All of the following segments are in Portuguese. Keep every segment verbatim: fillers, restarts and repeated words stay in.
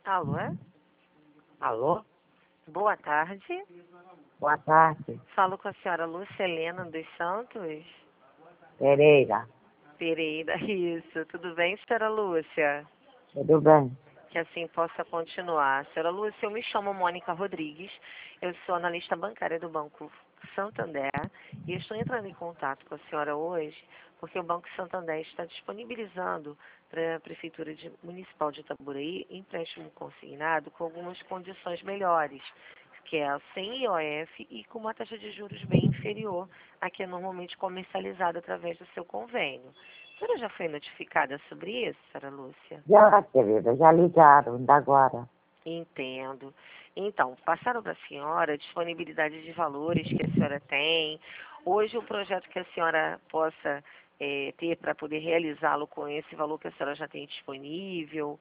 Alô? Alô? Boa tarde. Boa tarde. Falo com a senhora Lúcia Helena dos Santos Pereira. Pereira. Isso. Tudo bem, senhora Lúcia? Tudo bem? Que assim possa continuar. Senhora Lúcia, eu me chamo Mônica Rodrigues. Eu sou analista bancária do Banco Santander e estou entrando em contato com a senhora hoje porque o Banco Santander está disponibilizando para a Prefeitura de, Municipal de Itaboraí empréstimo consignado com algumas condições melhores, que é sem I O F e com uma taxa de juros bem inferior à que é normalmente comercializada através do seu convênio. A senhora já foi notificada sobre isso, senhora Lúcia? Já, querida, já ligaram, ainda agora. Entendo. Então, passaram para a senhora a disponibilidade de valores que a senhora tem. Hoje, o projeto que a senhora possa é, ter para poder realizá-lo com esse valor que a senhora já tem disponível.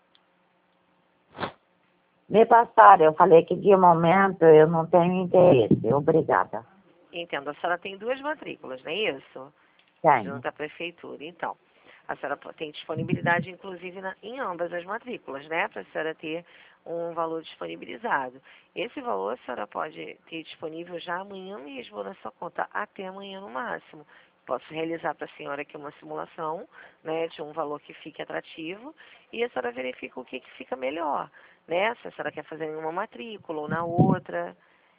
Me passaram, eu falei que de momento eu não tenho interesse. Obrigada. Entendo. A senhora tem duas matrículas, não é isso? Tenho. Junto à prefeitura. Então, a senhora tem disponibilidade, inclusive, na, em ambas as matrículas, né? Para a senhora ter um valor disponibilizado. Esse valor a senhora pode ter disponível já amanhã mesmo na sua conta, até amanhã no máximo. Posso realizar para a senhora aqui uma simulação, né, de um valor que fique atrativo e a senhora verifica o que, que fica melhor, né? Se a senhora quer fazer em uma matrícula ou na outra.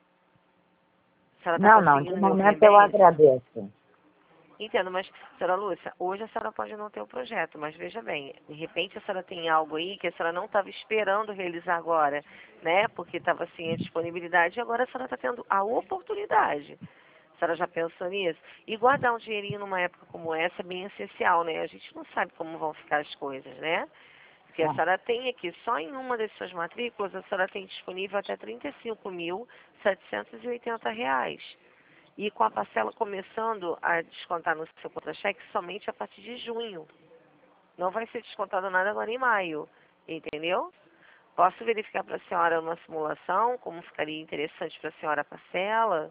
A senhora está Não, não, de conseguindo me ouvir momento eu bem? agradeço. Entendo, mas, senhora Lúcia, hoje a senhora pode não ter o projeto, mas veja bem, de repente a senhora tem algo aí que a senhora não estava esperando realizar agora, né? Porque estava sem a disponibilidade e agora a senhora está tendo a oportunidade. A senhora já pensou nisso? E guardar um dinheirinho numa época como essa é bem essencial, né? A gente não sabe como vão ficar as coisas, né? Porque a Ah. senhora tem aqui, só em uma das suas matrículas, a senhora tem disponível até trinta e cinco mil setecentos e oitenta reais. E com a parcela começando a descontar no seu contra-cheque somente a partir de junho. Não vai ser descontado nada agora em maio, entendeu? Posso verificar para a senhora uma simulação, como ficaria interessante para a senhora a parcela?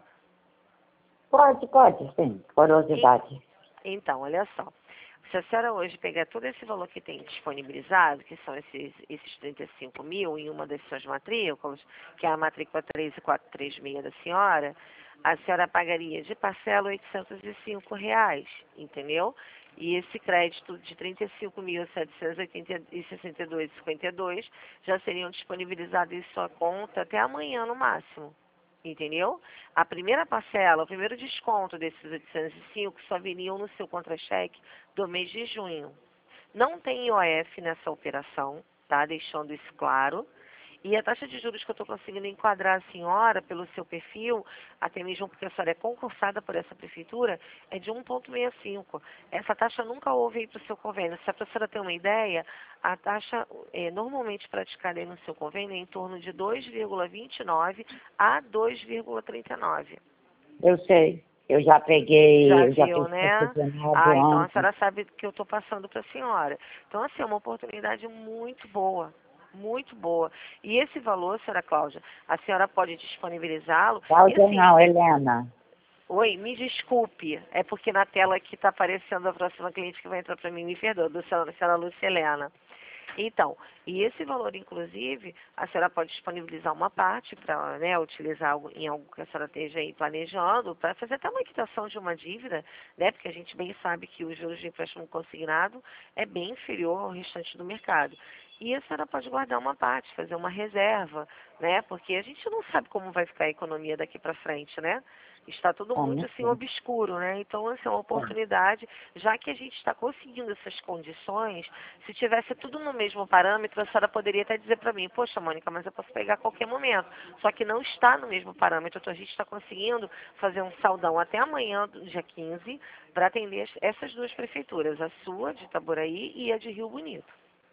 Pode, pode, sim, curiosidade. Então, olha só. Se a senhora hoje pegar todo esse valor que tem disponibilizado, que são esses, esses trinta e cinco mil em uma das suas matrículas, que é a matrícula três quatro três seis da senhora, a senhora pagaria de parcela oitocentos e cinco reais, entendeu? E esse crédito de trinta e cinco mil setecentos e sessenta e dois reais e cinquenta e dois centavos já seriam disponibilizados em sua conta até amanhã no máximo. Entendeu? A primeira parcela, o primeiro desconto desses oitocentos e cinco só viriam no seu contra-cheque do mês de junho. Não tem I O F nessa operação, tá? Deixando isso claro. E a taxa de juros que eu estou conseguindo enquadrar a senhora pelo seu perfil, até mesmo porque a senhora é concursada por essa prefeitura, é de um vírgula sessenta e cinco. Essa taxa nunca houve aí para o seu convênio. Só para a senhora ter uma ideia, a taxa é, normalmente praticada aí no seu convênio é em torno de dois vírgula vinte e nove a dois vírgula trinta e nove. Eu sei, eu já peguei, Já eu já viu, fiz né? questionário Ah, então a ontem. senhora sabe que eu estou passando para a senhora. Então, assim, é uma oportunidade muito boa, muito boa. E esse valor, senhora Cláudia, a senhora pode disponibilizá-lo. E Cláudia assim, não, Helena. oi, me desculpe, é porque na tela aqui está aparecendo a próxima cliente que vai entrar para mim, me perdoa, do senhora, senhora Lúcia Helena. Então, e esse valor, inclusive, a senhora pode disponibilizar uma parte para, né, utilizar algo, em algo que a senhora esteja aí planejando, para fazer até uma quitação de uma dívida, né, porque a gente bem sabe que os juros de empréstimo consignado é bem inferior ao restante do mercado. E a senhora pode guardar uma parte, fazer uma reserva, né, porque a gente não sabe como vai ficar a economia daqui para frente, né? Está tudo Ah, muito não assim sei. obscuro, né? Então, assim, é uma Tá. oportunidade, já que a gente está conseguindo essas condições, se tivesse tudo no mesmo parâmetro, a senhora poderia até dizer para mim, poxa, Mônica, mas eu posso pegar a qualquer momento. Só que não está no mesmo parâmetro, então a gente está conseguindo fazer um saldão até amanhã, do dia quinze, para atender essas duas prefeituras, a sua, de Itaboraí, e a de Rio Bonito.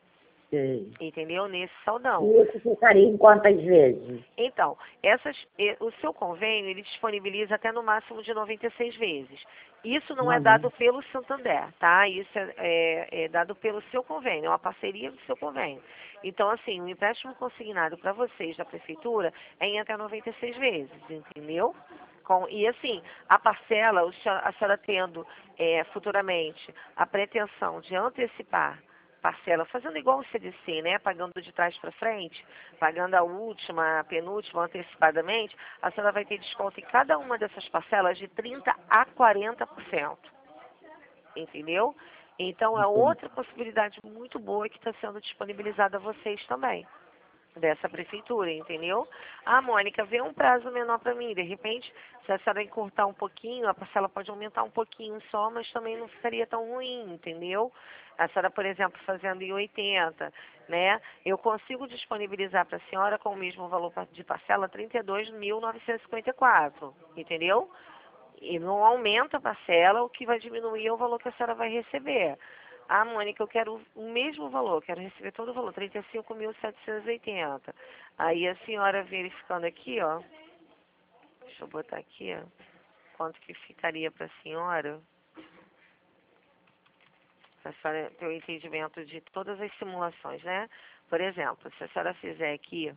Sei. Entendeu? Nesse saldão. E isso ficaria em quantas vezes? Então, essas, eh, o seu convênio, ele disponibiliza até no máximo de noventa e seis vezes. Isso não é Não, não. dado pelo Santander, tá? Isso é, é, é dado pelo seu convênio, é uma parceria do seu convênio. Então, assim, o empréstimo consignado para vocês da prefeitura é em até noventa e seis vezes, entendeu? Com, e assim, a parcela, a senhora tendo é, futuramente a pretensão de antecipar parcela, fazendo igual o C D C, né? Pagando de trás para frente, pagando a última, a penúltima antecipadamente, a senhora vai ter desconto em cada uma dessas parcelas de trinta a quarenta por cento. Entendeu? Então é outra possibilidade muito boa que está sendo disponibilizada a vocês também, dessa prefeitura, entendeu? Ah, Mônica, vê um prazo menor para mim. De repente, se a senhora encurtar um pouquinho, a parcela pode aumentar um pouquinho só, mas também não ficaria tão ruim, entendeu? A senhora, por exemplo, fazendo em oitenta, né? Eu consigo disponibilizar para a senhora com o mesmo valor de parcela trinta e dois mil novecentos e cinquenta e quatro, entendeu? E não aumenta a parcela, o que vai diminuir é o valor que a senhora vai receber. Ah, Mônica, eu quero o mesmo valor, quero receber todo o valor, trinta e cinco mil setecentos e oitenta. Aí a senhora verificando aqui, ó, deixa eu botar aqui, ó, quanto que ficaria para a senhora, para a senhora ter o entendimento de todas as simulações, né? Por exemplo, se a senhora fizer aqui,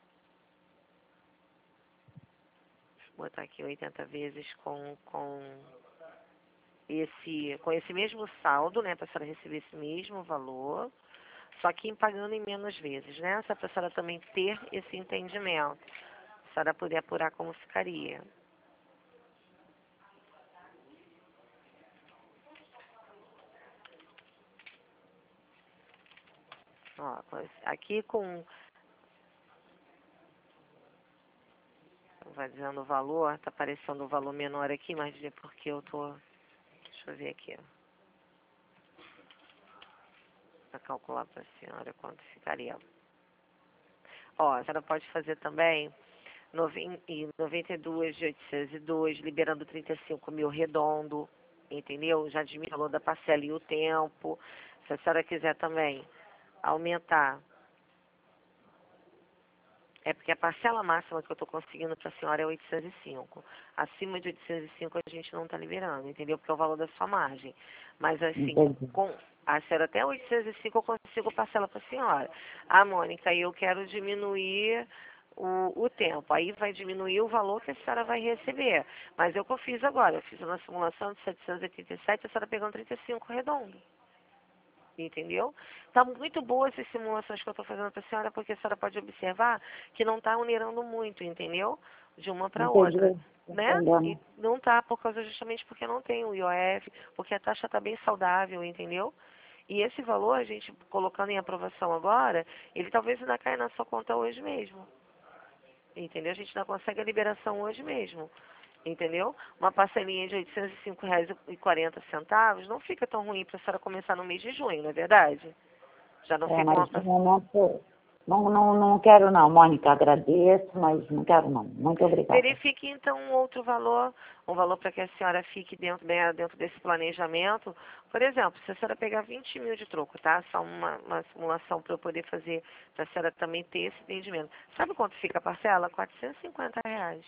deixa eu botar aqui oitenta vezes com... com esse, com esse mesmo saldo, né, para a senhora receber esse mesmo valor, só que pagando em menos vezes, né, só para a senhora também ter esse entendimento, a senhora poder apurar como ficaria. Ó, aqui com, vai dizendo o valor, tá aparecendo o valor menor aqui, mas é porque eu tô, deixa eu ver aqui, para calcular para a senhora quanto ficaria. Ó, a senhora pode fazer também noventa e dois de oitocentos e dois, liberando trinta e cinco mil redondo, entendeu? Já diminui o valor da parcela e o tempo. Se a senhora quiser também aumentar, é porque a parcela máxima que eu estou conseguindo para a senhora é oitocentos e cinco. Acima de oitocentos e cinco a gente não está liberando, entendeu? Porque é o valor da sua margem. Mas assim, Entendi. com a senhora até oitocentos e cinco eu consigo parcela para a senhora. Ah, Mônica, eu quero diminuir o, o tempo. Aí vai diminuir o valor que a senhora vai receber. Mas é o que eu fiz agora. Eu fiz uma simulação de setecentos e oitenta e sete, a senhora pegando trinta e cinco redondo. Entendeu? Tá muito boa essas simulações que eu estou fazendo para a senhora, porque a senhora pode observar que não está onerando muito, entendeu? De uma para outra, Entendi. né? Entendendo. E não tá por causa justamente porque não tem o I O F, porque a taxa está bem saudável, entendeu? E esse valor, a gente colocando em aprovação agora, ele talvez ainda caia na sua conta hoje mesmo. Entendeu? A gente ainda consegue a liberação hoje mesmo. Entendeu? Uma parcelinha de oitocentos e cinco reais e quarenta centavos não fica tão ruim para a senhora começar no mês de junho, não é verdade? Já não É, fica uma... mas no momento, não, não, não quero não, Mônica, agradeço, mas não quero não. Muito obrigada. Verifique então um outro valor, um valor para que a senhora fique dentro, bem dentro desse planejamento. Por exemplo, se a senhora pegar vinte mil de troco, tá? Só uma, uma simulação para eu poder fazer, para a senhora também ter esse entendimento. Sabe quanto fica a parcela? quatrocentos e cinquenta reais.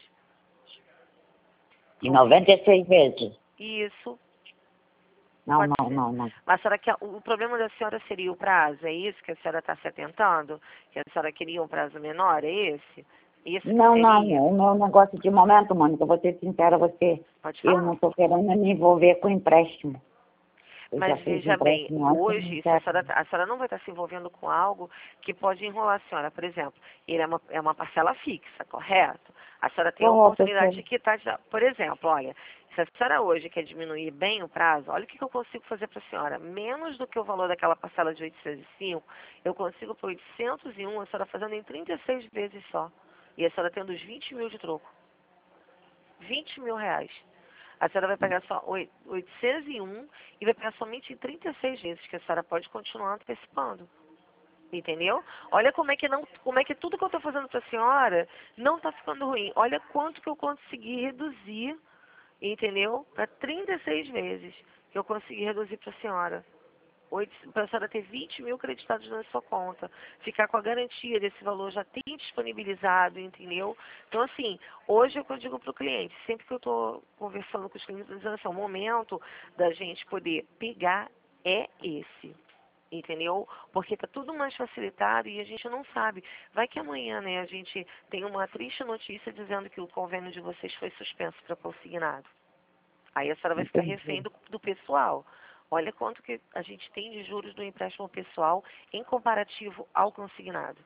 Em noventa e seis vezes? Isso. Não, Pode não, ser. não, não. Mas a senhora quer, o problema da senhora seria o prazo, é isso que a senhora está se atentando? Que a senhora queria um prazo menor, é esse? Isso que Não, não, seria? o meu negócio de momento, Mônica, vou ser sincera a você, Pode eu falar. não estou querendo me envolver com empréstimo. Eu já Mas fiz veja bem, empréstimo antes, não hoje se a, quero. senhora, a senhora não vai estar se envolvendo com algo que pode enrolar a senhora. Por exemplo, ele é uma, é uma parcela fixa, correto? A senhora tem a Correto, oportunidade de pessoal. quitar. de- Por exemplo, olha, se a senhora hoje quer diminuir bem o prazo, olha o que, que eu consigo fazer para a senhora. Menos do que o valor daquela parcela de oitocentos e cinco, eu consigo por oitocentos e um, a senhora fazendo em trinta e seis vezes só. E a senhora tendo os vinte mil de troco. vinte mil reais. A senhora vai pagar só oi- oitocentos e um e vai pagar somente em trinta e seis vezes, que a senhora pode continuar antecipando. Entendeu? Olha como é que não, como é que tudo que eu estou fazendo para a senhora não está ficando ruim. Olha quanto que eu consegui reduzir, entendeu? Para trinta e seis vezes que eu consegui reduzir para a senhora. Para a senhora ter vinte mil creditados na sua conta, ficar com a garantia desse valor já tem disponibilizado, entendeu? Então, assim, hoje é o que eu digo para o cliente, sempre que eu estou conversando com os clientes, dizendo assim, o momento da gente poder pegar é esse, entendeu? Porque está tudo mais facilitado e a gente não sabe. Vai que amanhã, né, a gente tem uma triste notícia dizendo que o convênio de vocês foi suspenso para consignado. Aí a senhora vai ficar refém Entendi. do, do pessoal. Olha quanto que a gente tem de juros do empréstimo pessoal em comparativo ao consignado.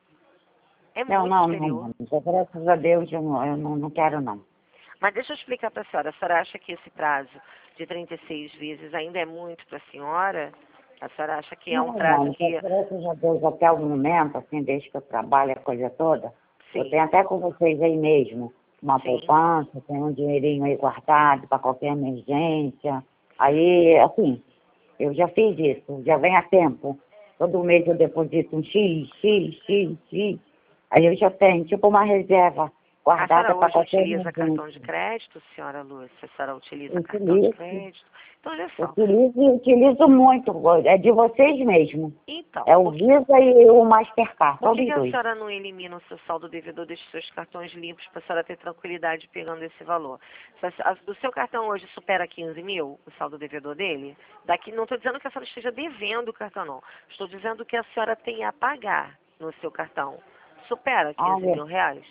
É Não, muito não, não, superior. não. Graças a Deus eu não, eu não, não quero, não. Mas deixa eu explicar para a senhora. A senhora acha que esse prazo de trinta e seis vezes ainda é muito para a senhora? A senhora acha que é um Não, prazo Mônica, que... graças a Deus até o momento, assim, desde que eu trabalho a coisa toda, eu Sim, tenho até com vocês aí mesmo uma sim. poupança, tenho um dinheirinho aí guardado para qualquer emergência. Aí, assim, eu já fiz isso, já vem há tempo. Todo mês eu deposito um X, X, X, X. Aí eu já tenho, tipo, uma reserva A senhora guardada para hoje qualquer utiliza cartão de emergência. crédito, senhora Lúcia? A senhora utiliza cartão de Utilizo, crédito? Então, olha só. utilizo e utilizo muito. É de vocês mesmo. Então, É o por que, Visa e o Mastercard, por só que que dos a dois. senhora não elimina o seu saldo devedor desses seus cartões limpos para a senhora ter tranquilidade pegando esse valor? Se a- a- O seu cartão hoje supera quinze mil, o saldo devedor dele? Daqui, não estou dizendo que a senhora esteja devendo o cartão, não. Estou dizendo que a senhora tem a pagar no seu cartão. Supera Ah, quinze eu mil reais?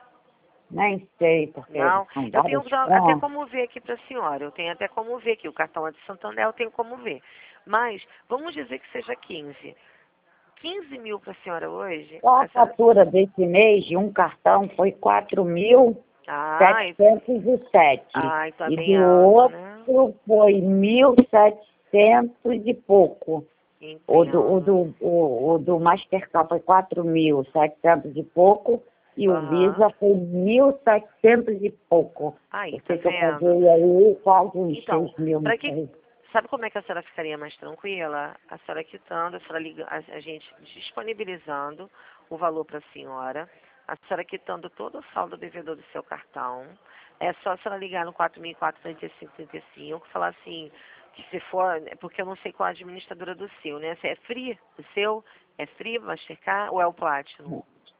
nem sei, porque Não, são eu tenho vários da- até pontos. como ver aqui para a senhora, eu tenho até como ver aqui, o cartão é de Santander, eu tenho como ver. Mas, vamos dizer que seja quinze. quinze mil para a senhora hoje, Só a a senhora... fatura desse mês de um cartão foi quatro mil Ah, e- setecentos e sete ah, então é e bem do alto, né? outro foi mil e setecentos e pouco. O do, o Entendo. do, o, o do Mastercard foi quatro mil setecentos e pouco e o Aham. Visa foi mil e setecentos e pouco. Aí, Eu tá sei que eu vendo? paguei aí quase uns Então, seis mil, não para que... sei. Sabe como é que a senhora ficaria mais tranquila? A senhora quitando, a senhora liga, a, a gente disponibilizando o valor para a senhora, a senhora quitando todo o saldo devedor do seu cartão. É só a senhora ligar no quatro mil e quatrocentos e trinta e cinco, trinta e cinco, falar assim, que se for, porque eu não sei qual a administradora do seu, né? Se é Free, o seu é Free, Mastercard ou é o Platinum?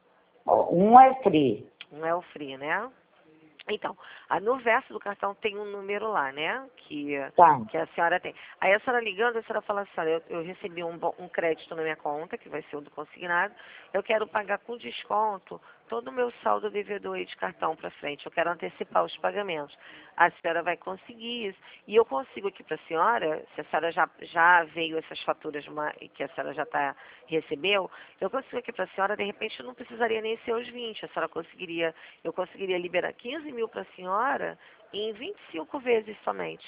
Um é free. Não é o Free, né? Então, a- no verso do cartão tem um número lá, né? Que, Tá. que a senhora tem. Aí a senhora ligando, a senhora fala assim, olha, eu, eu recebi um, bo- um crédito na minha conta, que vai ser o do consignado, eu quero pagar com desconto todo o meu saldo devedor aí de cartão para frente, eu quero antecipar os pagamentos. A senhora vai conseguir isso. E eu consigo aqui para a senhora, se a senhora já, já veio essas faturas ma- que a senhora já tá, recebeu, eu consigo aqui para a senhora, de repente eu não precisaria nem ser os vinte, a senhora conseguiria, eu conseguiria liberar quinze mil para a senhora em vinte e cinco vezes somente.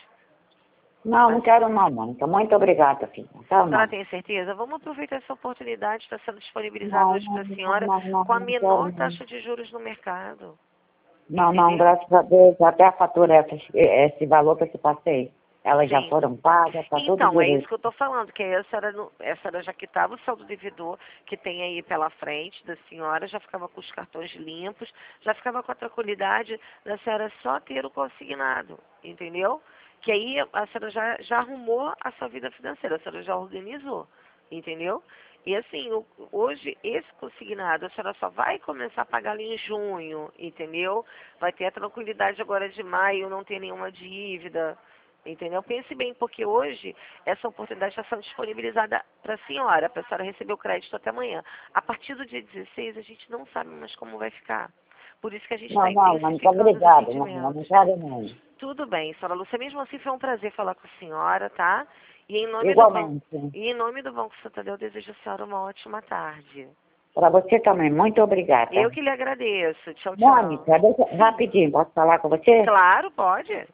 Não, não Mas quero não, Mônica. Muito obrigada, filha. Não quero a senhora não. tem certeza? Vamos aproveitar essa oportunidade, está sendo disponibilizado Não, hoje não, para a não, senhora não, não, com a não quero menor não. taxa de juros no mercado. Não, não, Entendeu? graças a Deus, até a fatura, essa- esse valor que eu te passei, elas já Sim. foram pagas, tá tudo Então, é isso direito. que eu estou falando, que essa era, no, essa era já quitava o saldo devedor que tem aí pela frente da senhora, já ficava com os cartões limpos, já ficava com a tranquilidade da senhora só ter o consignado, entendeu? Que aí a senhora já, já arrumou a sua vida financeira, a senhora já organizou, entendeu? E assim, o- hoje esse consignado a senhora só vai começar a pagar ali em junho, entendeu? Vai ter a tranquilidade agora de maio, não ter nenhuma dívida. Entendeu? Pense bem, porque hoje essa oportunidade está sendo disponibilizada para a senhora, para a senhora receber o crédito até amanhã. A partir do dia dezesseis, a gente não sabe mais como vai ficar. Por isso que a gente está Não, não, Mônica, intensificando os obrigada, não, não, não atendimentos. quero não. Tudo bem, senhora Lúcia. Mesmo assim, foi um prazer falar com a senhora, tá? E em nome do banco, Igualmente. e em nome do Banco Santander, eu desejo a senhora uma ótima tarde. Para você também, muito Eu obrigada. que lhe agradeço. Tchau, tchau. Mônica, deixa, Sim. rapidinho, posso falar com você? Claro, pode.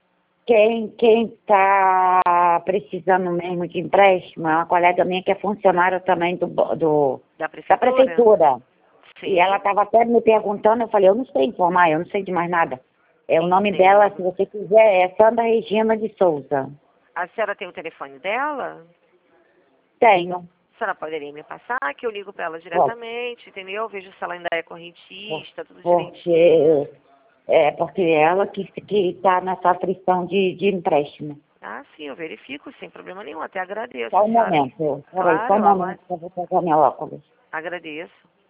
Quem quem está precisando mesmo de empréstimo é uma colega minha que é funcionária também do, bo- do, Da da prefeitura? prefeitura. E ela Sim. estava até me perguntando, eu falei, eu não sei informar, eu não sei de mais nada. É, o nome dela, se Entendo. você quiser, é Sandra Regina de Souza. A senhora tem o telefone dela? Tenho. A senhora poderia me passar, que eu ligo para ela Ó, diretamente, entendeu? Vejo se ela ainda é ó, correntista, tudo direitinho. Porque é porque ela que que está nessa aflição de, de empréstimo. Ah, sim, eu verifico, sem problema nenhum. Até agradeço, Só a um senhora. momento. Peraí, Claro, só um eu momento aguardo. que eu vou pegar meu óculos. Agradeço.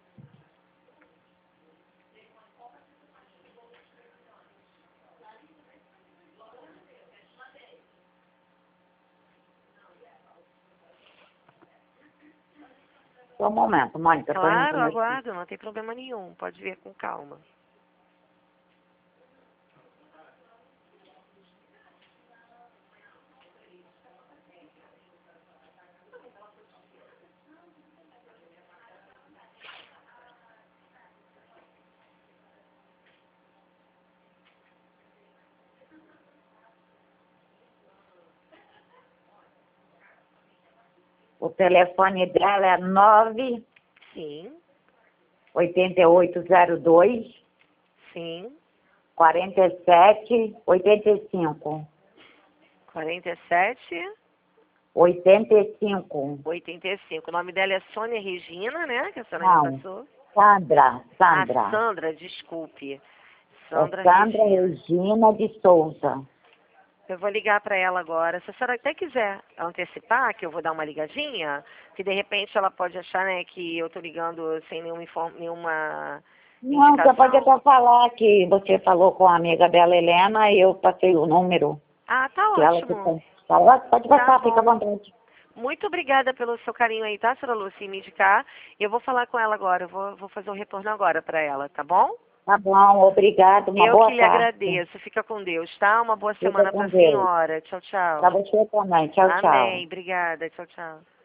Só um momento, Mônica, estou indo Claro, pro eu meu filho. aguardo, não tem problema nenhum. Pode vir com calma. O telefone dela é nove Sim, oito oito zero dois sim. quarenta e sete oitenta e cinco. quarenta e sete, oitenta e cinco. oitenta e cinco. O nome dela é Sônia Regina, né? Que a senhora me Não, passou. Sandra, Ah, Sandra. Sandra, desculpe. É Sandra Sandra Regina. Regina de Souza. Eu vou ligar para ela agora. Se a senhora até quiser antecipar, que eu vou dar uma ligadinha, que de repente ela pode achar, né, que eu tô ligando sem nenhuma, inform... nenhuma Não, você pode indicação. até falar que você falou com a amiga dela, Helena, e eu passei o número Ah, tá que ela que ótimo. tem. Fala, pode Tá passar, fica à bom. vontade. Muito obrigada pelo seu carinho aí, tá, senhora Lúcia, em me indicar. Eu vou falar com ela agora, eu vou, vou fazer um retorno agora para ela, tá bom? Tá bom, obrigado, uma Eu boa que lhe tarde. agradeço. Fica com Deus, tá? Uma boa Fica semana para com a Deus. senhora. Tchau, Pra tchau. você também. Tchau, tchau. Amém. Obrigada. Tchau, tchau.